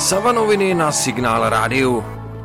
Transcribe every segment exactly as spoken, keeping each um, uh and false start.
Savanoviny na Signál rádiu.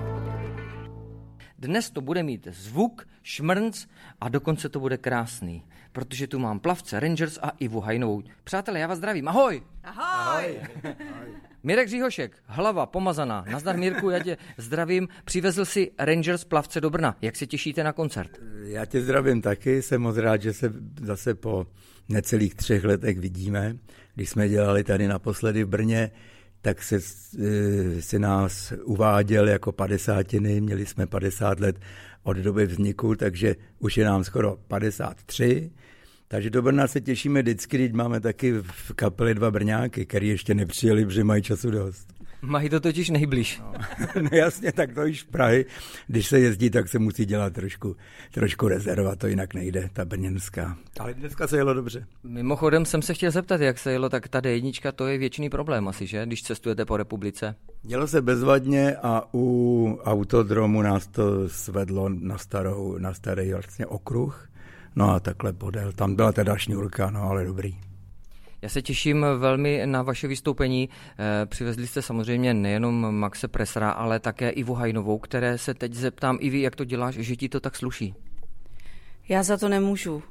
Dnes to bude mít zvuk, šmrnc a dokonce to bude krásný, protože tu mám plavce Rangers a Ivu Hajnovou. Přátelé, já vás zdravím, ahoj! Ahoj! Mirek Říhošek, hlava pomazaná. Nazdar Mirku, já tě zdravím. Přivezl si Rangers plavce do Brna. Jak se těšíte na koncert? Já tě zdravím taky, jsem moc rád, že se zase po necelých třech letech vidíme. Když jsme dělali tady naposledy v Brně, tak se, si nás uváděl jako padesátiny, měli jsme padesát let od doby vzniku, takže už je nám skoro padesát tři. Takže do Brna se těšíme vždycky, když máme taky v kapeli dva Brňáky, který ještě nepřijeli, protože mají času dost. Mají to totiž nejblíž. No, no jasně, tak to již v Prahy, když se jezdí, tak se musí dělat trošku, trošku rezerva, to jinak nejde, ta brněnská. Ale dneska se jelo dobře. Mimochodem jsem se chtěl zeptat, jak se jelo, tak ta D jedna to je věčný problém asi, že? Když cestujete po republice. Jelo se bezvadně a u autodromu nás to svedlo na, starou, na starý vlastně okruh. No a takhle podél. Tam byla teda šňůrka, no ale dobrý. Já se těším velmi na vaše vystoupení. Přivezli jste samozřejmě nejenom Maxe Pressera, ale také Ivu Hajnovou, které se teď zeptám, Ivi, jak to děláš, že ti to tak sluší? Já za to nemůžu.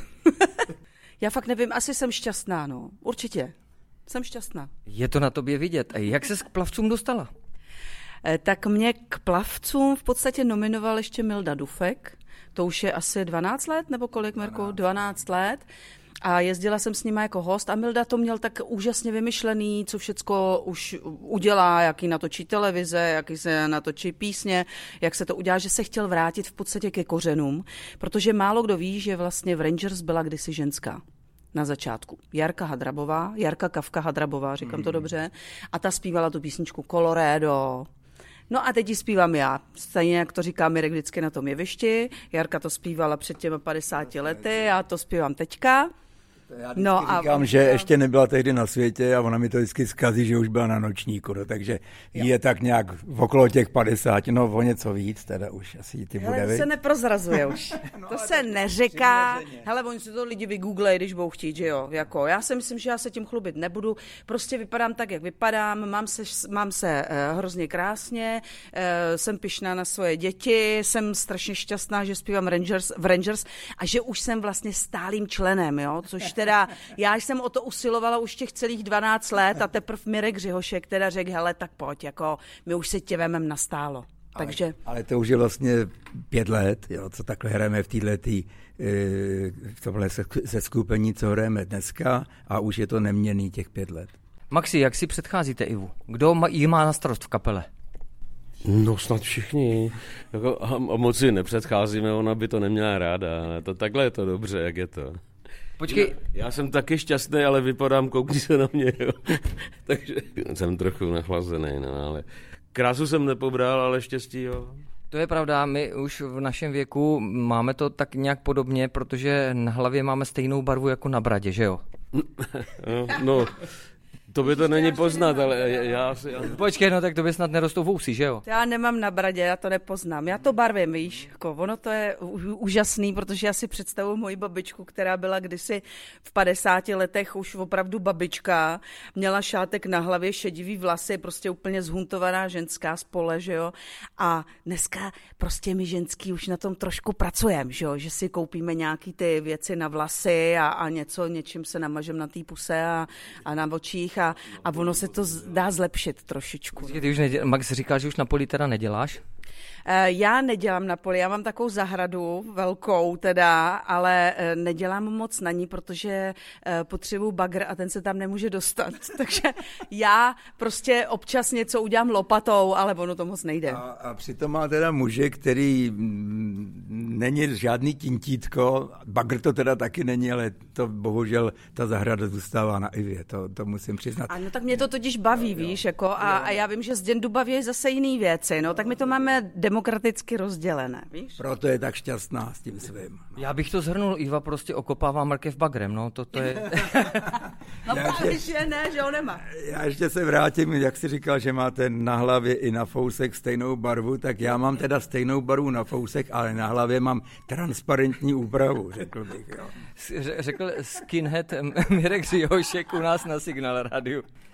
Já fakt nevím, asi jsem šťastná, no. Určitě. Jsem šťastná. Je to na tobě vidět. Jak ses k plavcům dostala? Tak mě k plavcům v podstatě nominoval ještě Milda Dufek. To už je asi dvanáct let, nebo kolik, Mirku? dvanáct let. A jezdila jsem s nima jako host a Milda to měl tak úžasně vymyšlený, co všecko už udělá, jaký natočí televize, jaký se natočí písně, jak se to udělá, že se chtěl vrátit v podstatě ke kořenům, protože málo kdo ví, že vlastně v Rangers byla kdysi ženská. Na začátku. Jarka Hadrabová, Jarka Kavka Hadrabová, říkám mm. to dobře, a ta zpívala tu písničku Colorado. No a teď ji zpívám já, stejně jak to říká Mirek vždycky na tom jevišti. Jarka to zpívala před těmi padesáti lety, já to zpívám teďka. Já vždycky no říkám, a... že ještě nebyla tehdy na světě a ona mi to vždycky zkazí, že už byla na nočníku, no, takže jo. Je tak nějak okolo těch padesáti, no o něco víc, teda už asi ty bude. Hele, to se neprozrazuje už, no, to se neříká, hele, oni si to lidi vygooglej, když budou chtít, že jo, jako, já si myslím, že já se tím chlubit nebudu, prostě vypadám tak, jak vypadám, mám se, mám se uh, hrozně krásně, uh, jsem pyšná na svoje děti, jsem strašně šťastná, že zpívám Rangers, v Rangers a že už jsem vlastně stálým členem, jo, což teda, já jsem o to usilovala už těch celých dvanáct let a teprve Mirek Řihošek teda řekl, hele, tak pojď, jako my už se tě vemem nastálo. Ale, Takže... ale to už je vlastně pět let, jo, co takhle hrajeme v této v tomhle seskupení, co hrajeme dneska a už je to neměnný těch pět let. Maxi, jak si předcházíte Ivu? Kdo jí má na starost v kapele? No snad všichni. Jako, a moc si nepředcházíme, ona by to neměla ráda, ale to, takhle je to dobře, jak je to. Počkej. Já, já jsem taky šťastný, ale vypadám, koukni se na mě, jo. Takže jsem trochu nachlazený, no, ale krásu jsem nepobral, ale štěstí, jo. To je pravda, my už v našem věku máme to tak nějak podobně, protože na hlavě máme stejnou barvu jako na bradě, že jo? No, no. To by to není poznat, ale já si... Já... Počkej, no tak to by snad nerostou vousy, že jo? Já nemám na bradě, já to nepoznám. Já to barvím, víš, jako ono to je úžasný, protože já si představuji moji babičku, která byla kdysi v padesáti letech už opravdu babička, měla šátek na hlavě, šedivý vlasy, prostě úplně zhuntovaná ženská z pole, že jo? A dneska prostě my ženský už na tom trošku pracujeme, že jo? Že si koupíme nějaký ty věci na vlasy a, a něco, něčím se namažem na té puse a, a na očích a, a ono se to dá zlepšit trošičku. Ty už neděl, Max říkal, že už na poli teda neděláš? Já nedělám na poli, já mám takovou zahradu velkou teda, ale nedělám moc na ní, protože potřebuju bagr a ten se tam nemůže dostat. Takže já prostě občas něco udělám lopatou, ale ono to moc nejde. A, a přitom má teda muže, který není žádný tintítko, bagr to teda taky není, ale to bohužel ta zahrada zůstává na Ivě, to, to musím přiznat. Ano, tak mě to totiž baví, no, víš, jako, a, a já vím, že z Děndu baví zase jiný věci, no, tak my to máme demokraticky rozdělené, víš? Proto je tak šťastná s tím svým. Já bych to zhrnul, Iva prostě okopává mrkev bagrem, no, to, to je... no právě, že ne, že ho nemá. Já ještě se vrátím, jak jsi říkal, že máte na hlavě i na fousek stejnou barvu, tak já mám teda stejnou barvu na fousek, ale na hlavě mám transparentní úpravu, řekl bych, jo. Řekl skinhead Mirek Říhošek u nás na Signál rádiu.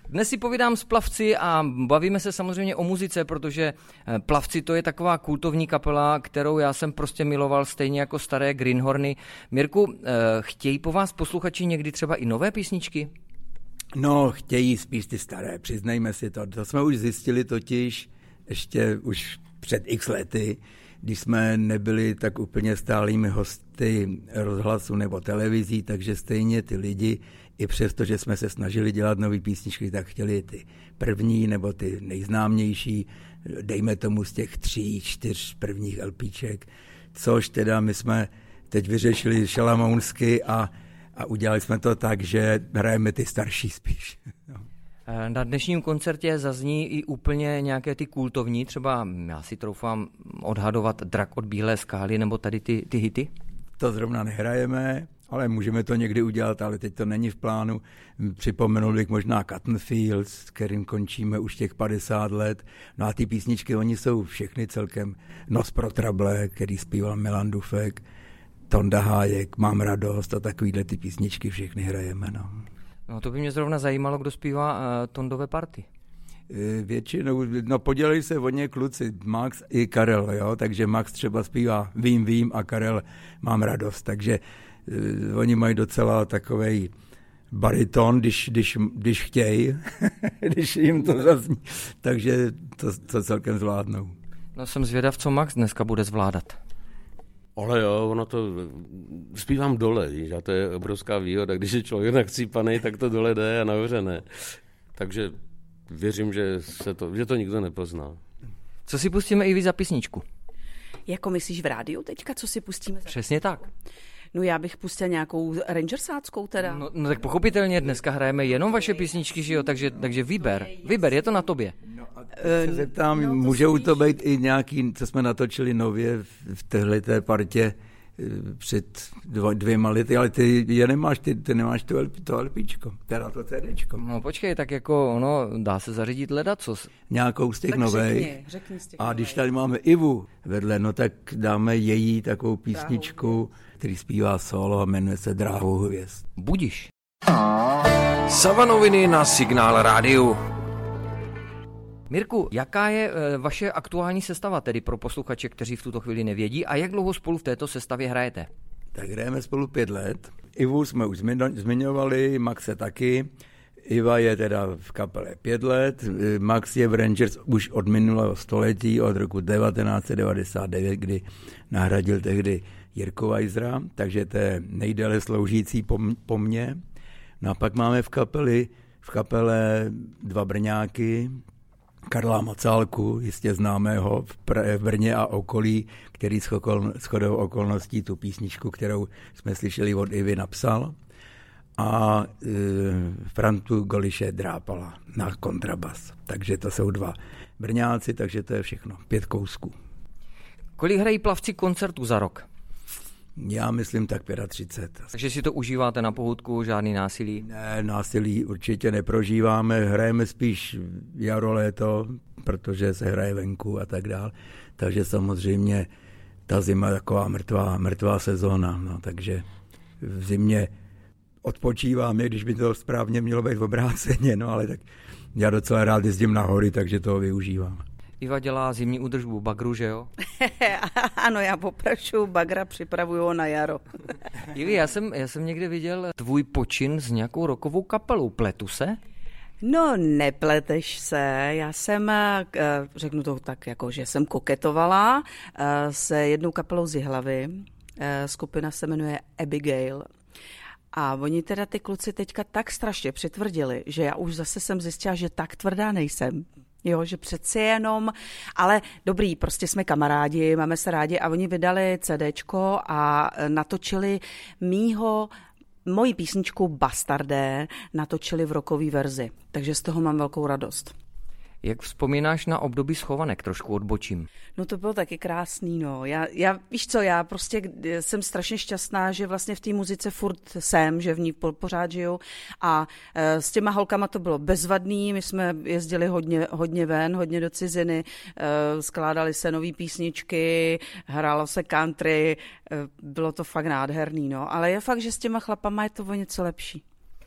Dnes si povídám s Plavci a bavíme se samozřejmě o muzice, protože Plavci to je taková kultovní kapela, kterou já jsem prostě miloval stejně jako staré Greenhorny. Mirku, chtějí po vás posluchači někdy třeba i nové písničky? No, chtějí spíš ty staré, přiznejme si to. To jsme už zjistili totiž ještě už před x lety, když jsme nebyli tak úplně stálými hosty rozhlasu nebo televizí, takže stejně ty lidi, i přesto, že jsme se snažili dělat nový písničky, tak chtěli ty první nebo ty nejznámější, dejme tomu z těch tří, čtyř prvních LPček, což teda my jsme teď vyřešili šalamounsky a, a udělali jsme to tak, že hrajeme ty starší spíš. No. Na dnešním koncertě zazní i úplně nějaké ty kultovní, třeba já si troufám odhadovat Drak od Bílé skály nebo tady ty, ty hity? To zrovna nehrajeme, ale můžeme to někdy udělat, ale teď to není v plánu. Připomenul bych možná Cotton Fields, s kterým končíme už těch padesát let. No a ty písničky, oni jsou všechny celkem Noc pro trable, který zpíval Milan Dufek, Tonda Hájek, Mám radost a takovýhle ty písničky všechny hrajeme. No. No to by mě zrovna zajímalo, kdo zpívá uh, Tondové party. Většinou, no podělili se o ně kluci, Max i Karel, jo, takže Max třeba zpívá Vím, vím a Karel Mám radost, takže uh, oni mají docela takovej bariton, když, když, když chtějí, když jim to zazní, takže to, to celkem zvládnou. No jsem zvědav, co Max dneska bude zvládat. Ale jo, ono to, zpívám dole, víš, a to je obrovská výhoda, když je člověk nachcípanej, tak to dole jde a nahoře ne. Takže věřím, že, se to, že to nikdo nepozná. Co si pustíme i vy za písničku? Jako myslíš v rádiu teďka, co si pustíme? Za... Přesně tak. No já bych pustila nějakou rangersáckou teda. No, no tak pochopitelně dneska hrajeme jenom vaše písničky, že jo, takže, takže vyber, vyber, je to na tobě. No a se zeptám, no, můžou to být i nějaký, co jsme natočili nově v téhleté partě před dvo, dvěma lety, ale ty je nemáš, ty, ty nemáš to, to LPčko, teda to CDčko. No počkej, tak jako ono, dá se zařídit ledacos. Nějakou z těch tak nových. Řekni, řekni z těch a novej. Když tady máme Ivu vedle, no tak dáme její takovou písničku, který zpívá solo a jmenuje se Dráhou hvězd. Budiš. Savanoviny na Signál rádiu. Mirku, jaká je e, vaše aktuální sestava tedy pro posluchače, kteří v tuto chvíli nevědí, a jak dlouho spolu v této sestavě hrajete? Tak hrajeme spolu pět let. Ivu jsme už zmiňovali, Maxe taky. Iva je teda v kapele pět let, Max je v Rangers už od minulého století, od roku devatenáct set devadesát devět, kdy nahradil tehdy Jirku Weisera, takže to je nejdéle sloužící po, po mně. No a pak máme v kapeli, v kapele dva Brňáky, Karla Mocálku, jistě známého v, Pr- v Brně a okolí, který shodou okolností tu písničku, kterou jsme slyšeli od Ivy, napsal. A e, Frantu Goliše Drápala na kontrabas. Takže to jsou dva Brňáci, takže to je všechno. Pět kousků. Kolik hrají Plavci koncertů za rok? Já myslím tak třicet pět. Takže si to užíváte na pohůdku, žádný násilí? Ne, násilí určitě neprožíváme, hrajeme spíš jaro, léto, protože se hraje venku a tak dál. Takže samozřejmě ta zima je taková mrtvá, mrtvá sezóna, no, takže v zimě odpočíváme, když by to správně mělo být v obráceně, no ale tak já docela rád jezdím na hory, takže toho využívám. Iva dělá zimní údržbu bagru, že jo? Ano, já poprašuju bagra, připravuju ho na jaro. Ivi, já jsem, já jsem někde viděl tvůj počin s nějakou rockovou kapelou. Pletu se? No, nepleteš se. Já jsem, řeknu to tak, jako, že jsem koketovala se jednou kapelou z Jihlavy. Skupina se jmenuje Abigail. A oni teda ty kluci teďka tak strašně přitvrdili, že já už zase jsem zjistila, že tak tvrdá nejsem. Jo, že přeci jenom, ale dobrý, prostě jsme kamarádi, máme se rádi a oni vydali CDčko a natočili mýho, moji písničku Bastardé, natočili v rockové verzi, takže z toho mám velkou radost. Jak vzpomínáš na období Schovanek? Trošku odbočím. No to bylo taky krásný, no. Já, já, víš co, já prostě jsem strašně šťastná, že vlastně v té muzice furt jsem, že v ní pořád žiju a e, s těma holkama to bylo bezvadný, my jsme jezdili hodně, hodně ven, hodně do ciziny, e, skládali se nový písničky, hrálo se country, e, bylo to fakt nádherný, no. Ale je fakt, že s těma chlapama je to o něco lepší.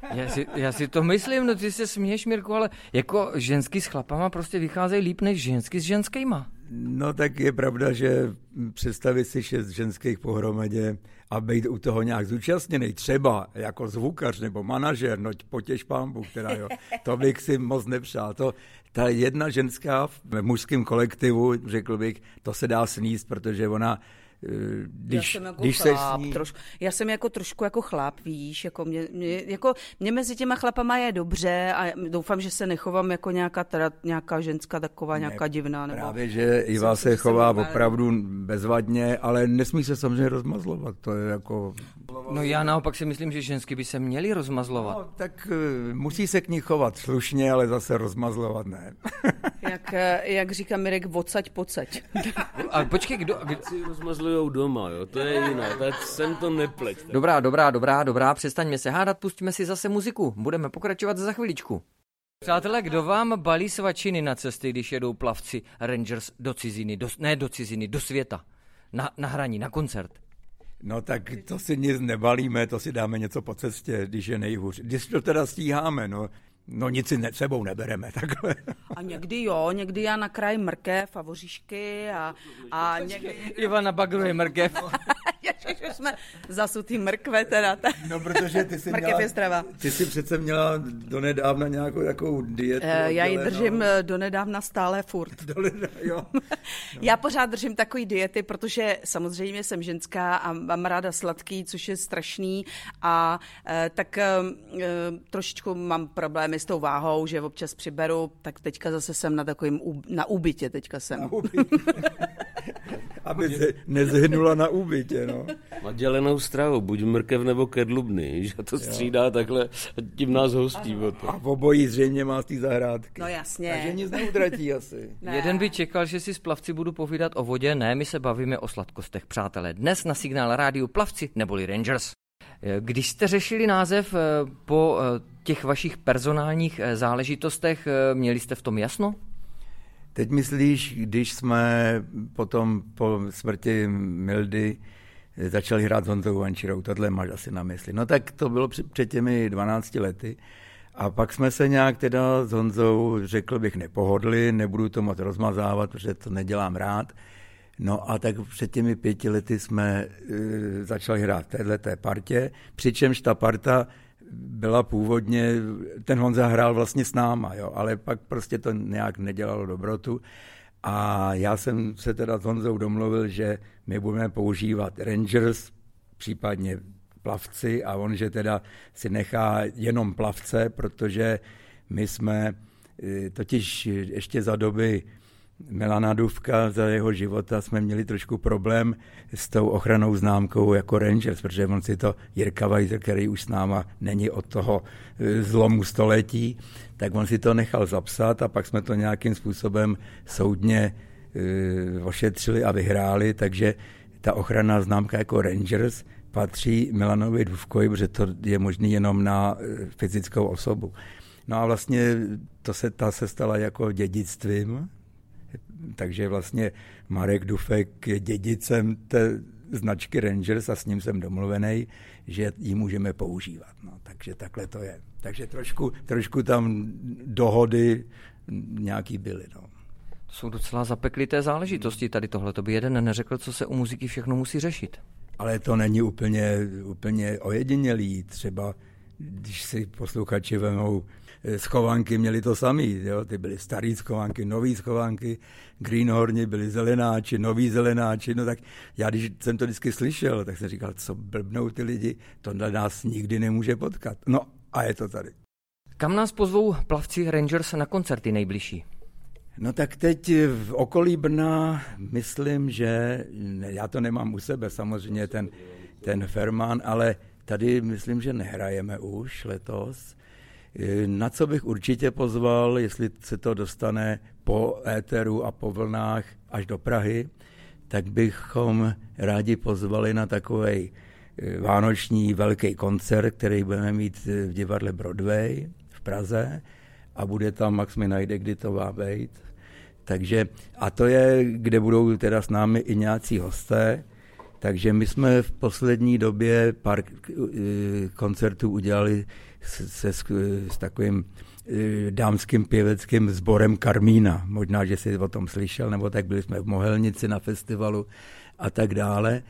Já si, já si to myslím, no ty se směješ, Mirku, ale jako ženský s chlapama prostě vycházejí líp než ženský s ženskýma. No tak je pravda, že představit si šest ženských pohromadě a být u toho nějak zúčastněný, třeba jako zvukař nebo manažer, no potěš pánbu, která jo, to bych si moc nepřál. To, ta jedna ženská v mužském kolektivu, řekl bych, to se dá sníst, protože ona Když, já jsem jako když chlap, ní... trošku, já jsem jako trošku jako chlap, víš, jako mě, mě, jako mě mezi těma chlapama je dobře a doufám, že se nechovám jako nějaká, teda, nějaká ženská taková, nějaká ne, divná. Nebo... Právě, že Iva se chová opravdu bezvadně, ale nesmí se samozřejmě rozmazlovat, to je jako... No já naopak si myslím, že žensky by se měly rozmazlovat. No, tak uh, musí se k ní chovat slušně, ale zase rozmazlovat ne. jak, jak říká Mirek, odsaď, pocať. A počkej, kdo... kdo... si rozmazlujou doma, jo, to je jiné, tak jsem to nepleť. Dobrá, dobrá, dobrá, dobrá, přestaňme se hádat, pustíme si zase muziku, budeme pokračovat za chviličku. Přátelé, kdo vám balí svačiny na cesty, když jedou plavci Rangers do ciziny, do, ne do ciziny, do světa, na, na hraní, na koncert? No tak to si nic nebalíme, to si dáme něco po cestě, když je nejhůř. Když to teda stíháme, no, no nic si ne, sebou nebereme, takhle. A někdy jo, někdy já nakrájím mrkev a voříšky a, a někdy... Ivana bagruje mrkev. Ježiš, jsme zasutý mrkve teda. No protože ty si mrkev měla, je strava. Ty si přece měla donedávna nějakou takovou dietu. E, já ji oddělenou. držím donedávna stále furt. Donedávna, jo. No. Já pořád držím takový diety, protože samozřejmě jsem ženská a mám ráda sladký, což je strašný a e, tak e, trošičku mám problémy s tou váhou, že občas přiberu, tak teďka zase jsem na takovým, na úbytě teďka jsem. Na úbytě. Aby se nezhynula na úbytě, no. Má dělenou stravu, buď mrkev nebo kedlubny, že to střídá jo. Takhle, tím nás hostí. A v obojí zřejmě má z té zahrádky. No jasně. Takže nic neutratí asi. Ne. Jeden by čekal, že si s plavci budu povídat o vodě, ne, my se bavíme o sladkostech, přátelé. Dnes na Signál rádiu plavci neboli Rangers. Když jste řešili název po těch vašich personálních záležitostech, měli jste v tom jasno? Teď myslíš, když jsme potom po smrti Mildy začali hrát s Honzou Vančírou, tohle máš asi na mysli. No tak to bylo před těmi dvanácti lety a pak jsme se nějak teda s Honzou, řekl bych, nepohodli, nebudu to moc rozmazávat, protože to nedělám rád. No a tak před těmi pěti lety jsme uh, začali hrát v téhleté partě, přičemž ta parta byla původně, ten Honza hrál vlastně s náma, jo, ale pak prostě to nějak nedělalo dobrotu a já jsem se teda s Honzou domluvil, že my budeme používat Rangers, případně plavci a on, že teda si nechá jenom plavce, protože my jsme totiž ještě za doby Milana Dufka, za jeho života jsme měli trošku problém s tou ochrannou známkou jako Rangers, protože on si to, Jirka Weiser, který už s náma není od toho zlomu století, tak on si to nechal zapsat a pak jsme to nějakým způsobem soudně uh, ošetřili a vyhráli, takže ta ochranná známka jako Rangers patří Milanovi Dufkovi, protože to je možný jenom na fyzickou osobu. No a vlastně to se, ta se stala jako dědictvím, takže vlastně Marek Dufek je dědicem té značky Rangers a s ním jsem domluvený, že ji můžeme používat. No, takže takhle to je. Takže trošku, trošku tam dohody nějaký byly. No. To jsou docela zapeklité záležitosti. Tady tohle to by jeden neřekl, co se u muziky všechno musí řešit. Ale to není úplně, úplně ojedinělý. Třeba když si posluchači vemou schovanky, měli to samý, jo? Ty byly starý schovanky, nový schovanky, greenhorni byli zelenáči, noví zelenáči, no tak já když jsem to vždycky slyšel, tak jsem říkal, co blbnou ty lidi, to nás nikdy nemůže potkat. No a je to tady. Kam nás pozvou plavci Rangers na koncerty nejbližší? No tak teď v okolí Brna myslím, že, ne, já to nemám u sebe samozřejmě ten, ten Ferman, ale tady myslím, že nehrajeme už letos. Na co bych určitě pozval, jestli se to dostane po éteru a po vlnách až do Prahy, tak bychom rádi pozvali na takovej vánoční velký koncert, který budeme mít v divadle Broadway v Praze a bude tam, Max mi najde, kdy to má být. Takže, a to je, kde budou teda s námi i nějací hosté, Takže my jsme v poslední době pár koncertů udělali se, s, s takovým dámským pěveckým sborem Karmína. Možná, že jsi o tom slyšel, nebo tak byli jsme v Mohelnici na festivalu a tak dále.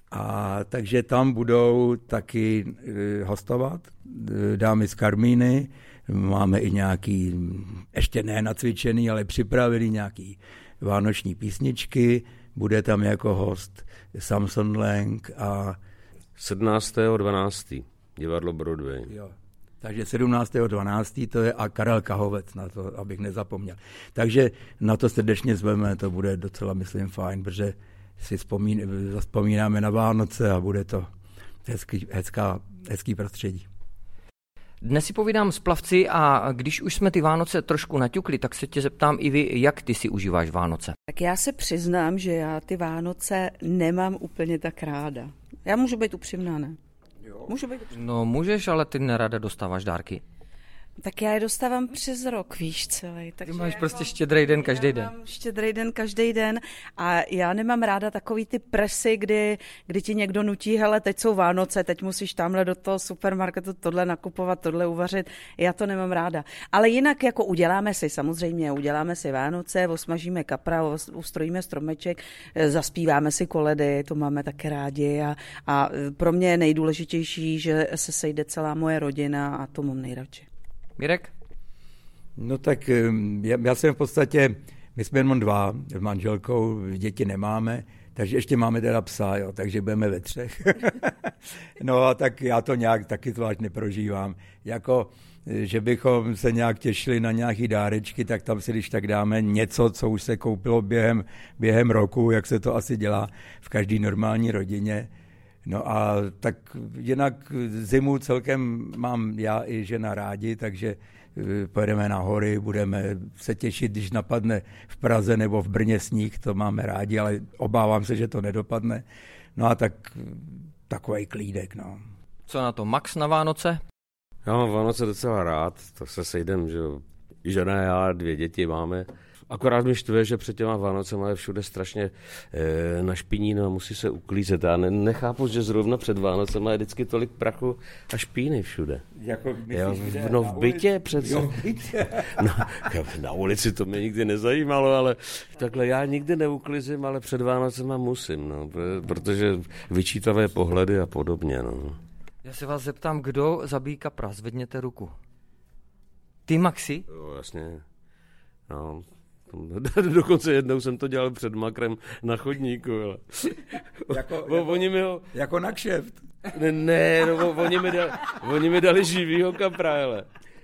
A takže tam budou taky hostovat dámy z Karmíny. Máme i nějaký, ještě ne nacvičený, ale připravený nějaký vánoční písničky. Bude tam jako host Samson Lang a... sedmnáctého dvanáctého divadlo Broadway. Jo. Takže sedmnáctého dvanáctého to je a Karel Kahovec, na to, abych nezapomněl. Takže na to srdečně zveme, to bude docela, myslím, fajn, protože si vzpomín, vzpomínáme na Vánoce a bude to hezký, hezká, hezký prostředí. Dnes si povídám s Plavci a když už jsme ty Vánoce trošku naťukli, tak se tě zeptám i vy, jak ty si užíváš Vánoce? Tak já se přiznám, že já ty Vánoce nemám úplně tak ráda. Já můžu být upřímná, ne? Jo. Můžu být upřímná. No můžeš, ale ty nerada dostáváš dárky. Tak já je dostávám přes rok, víš, celý. Ty máš prostě štědrý den každý den. Mám štědrý den každý den a já nemám ráda takový ty presy, kdy, kdy ti někdo nutí, hele, teď jsou Vánoce, teď musíš tamhle do toho supermarketu tohle nakupovat, tohle uvařit. Já to nemám ráda. Ale jinak jako uděláme si, samozřejmě, uděláme si Vánoce, osmažíme kapra, ustrojíme stromeček, zaspíváme si koledy, to máme také rádi a, a pro mě je nejdůležitější, že se sejde celá moje rodina a to mám nejradši. Mirek? No tak já, já jsem v podstatě, my jsme jenom dva s manželkou, děti nemáme, takže ještě máme teda psa, jo, takže budeme ve třech. No a tak já to nějak taky zvlášť neprožívám. Jako, že bychom se nějak těšili na nějaký dárečky, tak tam si když tak dáme něco, co už se koupilo během, během roku, jak se to asi dělá v každé normální rodině. No a tak jinak zimu celkem mám já i žena rádi, takže pojedeme na hory, budeme se těšit, když napadne v Praze nebo v Brně sníh, to máme rádi, ale obávám se, že to nedopadne. No a tak takovej klídek, no. Co na to, Max na Vánoce? Já mám Vánoce docela rád, to se sejdem, že jo. Žena a já, dvě děti máme. Akorát mi štve, že před těma Vánocema je všude strašně e, našpiněno a musí se uklízet. Já ne, nechápu, že zrovna před Vánocema je vždycky tolik prachu a špíny všude. Jako jo, v, no v bytě přece. Jo, v bytě. No, na ulici to mě nikdy nezajímalo, ale takhle já nikdy neuklízím, ale před Vánocema musím, no, protože vyčítavé pohledy a podobně. No. Já se vás zeptám, kdo zabíjí kapra, zvedněte ruku. Ty, Maxi? Jo, jasně. No, dokonce jednou jsem to dělal před makrem na chodníku. Ale. Jako, o, jako, oni mi ho... jako na kšeft. Ne, ne no, oni, mi dali, oni mi dali živýho kapra, hele.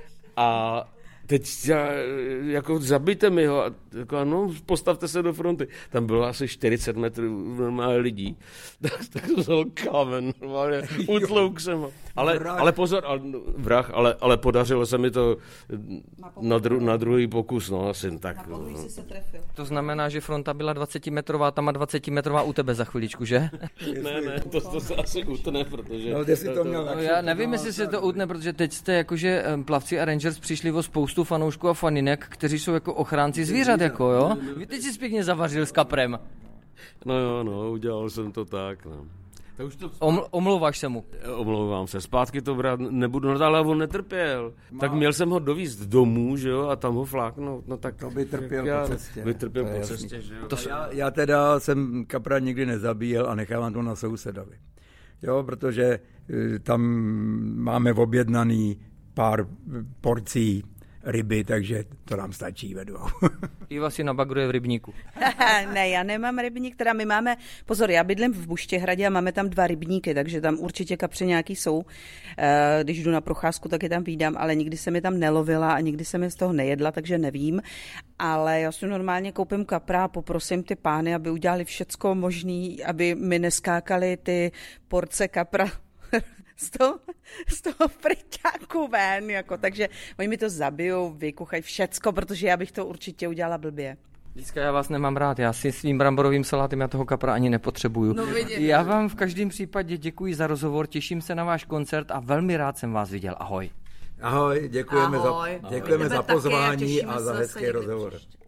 A teď já, jako zabijte mi ho, a jako, no, postavte se do fronty. Tam bylo asi čtyřicet metrů normálně lidí. Tak, tak to byl kámen, normálně, utlouk jsem ho. Ale, ale pozor, ale, vrah, ale, ale podařilo se mi to na, dru, na druhý pokus, no, asi tak. No. Se trefil. To znamená, že fronta byla dvacetimetrová, tam a dvacetimetrová u tebe za chviličku, že? Ne, ne, to, to se asi utne, protože... No, to, to, měl no, já nevím, jestli se to utne, protože teď jste jakože Plavci a Rangers přišli o spoustu fanoušků a faninek, kteří jsou jako ochránci zvířat, jako jo? Vy teď jsi pěkně zavařil s kaprem. No jo, no, udělal jsem to tak, no. Tak už to... Oml- omlouváš se mu. Omlouvám se, zpátky to brát nebudu, no, ale on netrpěl. Má... Tak měl jsem ho dovízt domů, že jo, a tam ho fláknout, no tak... To by trpěl já, po cestě. By trpěl to po jasný. cestě, že jo. To já, já teda jsem kapra nikdy nezabíjel a nechávám to na sousedovi. Jo, protože tam máme objednaný pár porcí ryby, takže to nám stačí ve dvou. Iva si nabagruje v rybníku. Ne, já nemám rybník, teda my máme, pozor, já bydlím v Buštěhradě a máme tam dva rybníky, takže tam určitě kapři nějaký jsou. Když jdu na procházku, tak je tam vídám, ale nikdy jsem je tam nelovila a nikdy jsem je z toho nejedla, takže nevím. Ale já si normálně koupím kapra a poprosím ty pány, aby udělali všecko možný, aby mi neskákali ty porce kapra z toho, z toho friťáku ven, jako, takže oni mi to zabijou, vykuchají všecko, protože já bych to určitě udělala blbě. Dneska já vás nemám rád, já si svým bramborovým salátem já toho kapra ani nepotřebuju. No, já vám v každém případě děkuji za rozhovor, těším se na váš koncert a velmi rád jsem vás viděl. Ahoj. Ahoj, děkujeme Ahoj. za, děkujeme Ahoj. za pozvání Taky, a za hezký rozhovor. Příště.